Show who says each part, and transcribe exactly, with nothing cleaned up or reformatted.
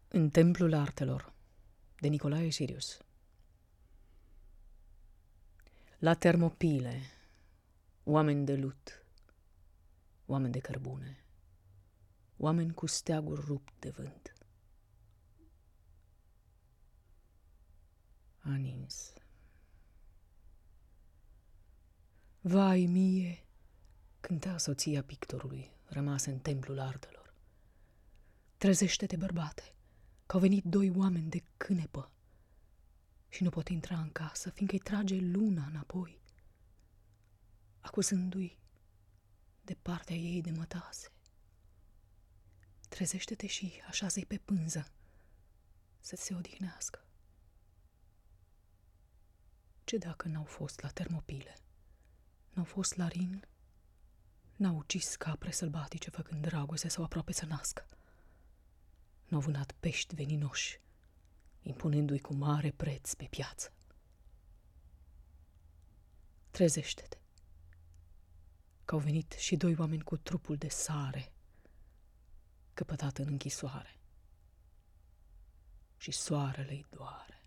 Speaker 1: În Templul Artelor, de Nicolae Sirius. La Termopile, oameni de lut, oameni de cărbune, oameni cu steaguri rupt de vânt. A nins. Vai mie, cânta soția pictorului, rămasă în Templul Artelor. Trezește-te, bărbate, că au venit doi oameni de cânepă și nu pot intra în casă, fiindcă îi trage luna înapoi, acuzându-i de partea ei de mătase. Trezește-te și așează-i pe pânză să se odihnească. Ce dacă n-au fost la Termopile? N-au fost la Rin? N-au ucis capre sălbatice făcând dragoste sau aproape să nască? N-au vânat pești veninoși, impunându-i cu mare preț pe piață? Trezește-te, că au venit și doi oameni cu trupul de sare, căpătat în închisoare, și soarele-i doare.